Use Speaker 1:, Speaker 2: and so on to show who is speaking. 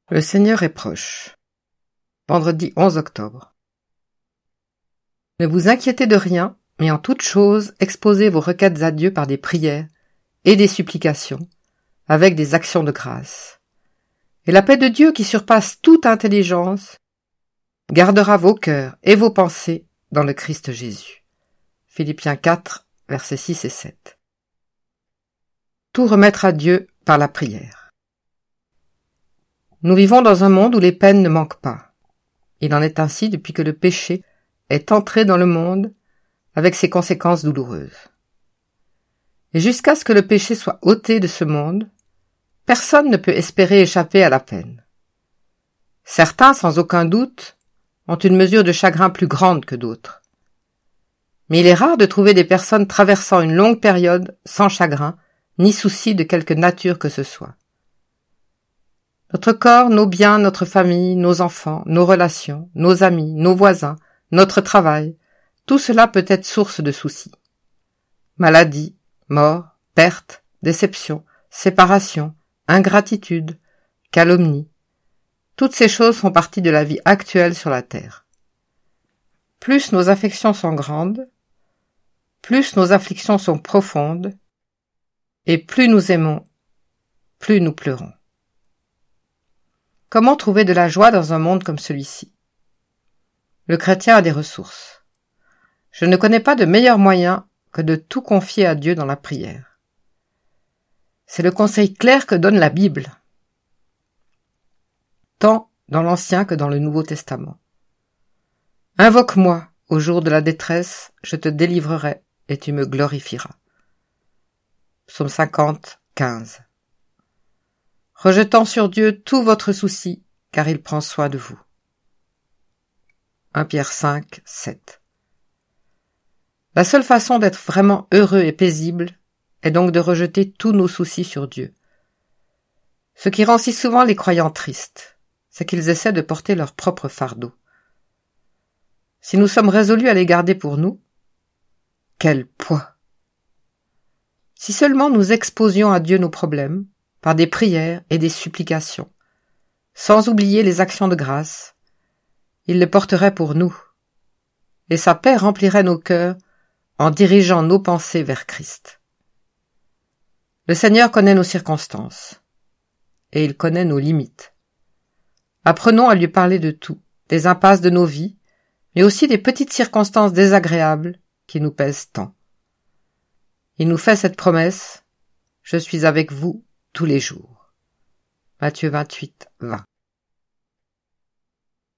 Speaker 1: Le Seigneur est proche. Vendredi 11 octobre. Ne vous inquiétez de rien, mais en toute chose, exposez vos requêtes à Dieu par des prières et des supplications, avec des actions de grâce. Et la paix de Dieu qui surpasse toute intelligence, gardera vos cœurs et vos pensées dans le Christ Jésus. Philippiens 4, versets 6 et 7. Tout remettre à Dieu par la prière. Nous vivons dans un monde où les peines ne manquent pas. Il en est ainsi depuis que le péché est entré dans le monde avec ses conséquences douloureuses. Et jusqu'à ce que le péché soit ôté de ce monde, personne ne peut espérer échapper à la peine. Certains, sans aucun doute, ont une mesure de chagrin plus grande que d'autres. Mais il est rare de trouver des personnes traversant une longue période sans chagrin, ni souci de quelque nature que ce soit. Notre corps, nos biens, notre famille, nos enfants, nos relations, nos amis, nos voisins, notre travail, tout cela peut être source de soucis. Maladie, mort, perte, déception, séparation, ingratitude, calomnie. Toutes ces choses font partie de la vie actuelle sur la terre. Plus nos affections sont grandes, plus nos afflictions sont profondes, et plus nous aimons, plus nous pleurons. Comment trouver de la joie dans un monde comme celui-ci? Le chrétien a des ressources. Je ne connais pas de meilleur moyen que de tout confier à Dieu dans la prière. C'est le conseil clair que donne la Bible, tant dans l'Ancien que dans le Nouveau Testament. Invoque-moi au jour de la détresse, je te délivrerai et tu me glorifieras. Psaume 50, 15. Rejetant sur Dieu tout votre souci, car il prend soin de vous. 1 Pierre 5, 7. La seule façon d'être vraiment heureux et paisible est donc de rejeter tous nos soucis sur Dieu. Ce qui rend si souvent les croyants tristes, c'est qu'ils essaient de porter leur propre fardeau. Si nous sommes résolus à les garder pour nous, quel poids! Si seulement nous exposions à Dieu nos problèmes, par des prières et des supplications, sans oublier les actions de grâce, il le porterait pour nous, et sa paix remplirait nos cœurs en dirigeant nos pensées vers Christ. Le Seigneur connaît nos circonstances, et il connaît nos limites. Apprenons à lui parler de tout, des impasses de nos vies, mais aussi des petites circonstances désagréables qui nous pèsent tant. Il nous fait cette promesse, « Je suis avec vous tous les jours. » Matthieu 28, 20.